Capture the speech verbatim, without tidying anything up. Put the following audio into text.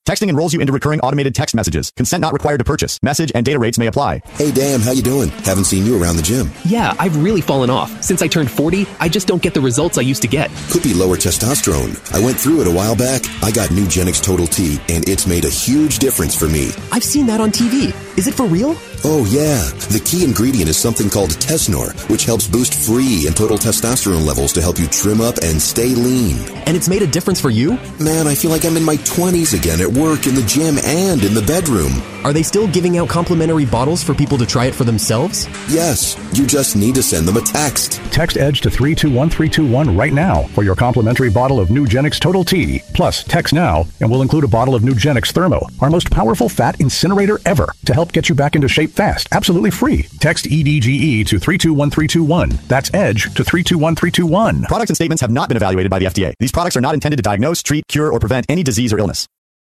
Texting enrolls you into recurring automated text messages. Consent not required to purchase. Message and data rates may apply. Hey, Dan, how you doing? Haven't seen you around the gym. Yeah, I've really fallen off. Since I turned forty, I just don't get the results I used to get. Could be lower testosterone. I went through it a while back. I got Nugenix Total T, and it's made a huge difference for me. I've seen that on T V. Is it for real? Oh, yeah. The key ingredient is something called Tesnor, which helps boost free and total testosterone levels to help you trim up and stay lean. And it's made a difference for you? Man, I feel like I'm in my twenties again at work, in the gym, and in the bedroom. Are they still giving out complimentary bottles for people to try it for themselves? Yes. You just need to send them a text. Text EDGE to three two one three two one right now for your complimentary bottle of Nugenix Total T. Plus, text now, and we'll include a bottle of Nugenix Thermo, our most powerful fat incinerator ever, to help get you back into shape fast, absolutely free. Text E D G E to three two one three two one. That's EDGE to three two one three two one. Products and statements have not been evaluated by the F D A. These products are not intended to diagnose, treat, cure, or prevent any disease or illness.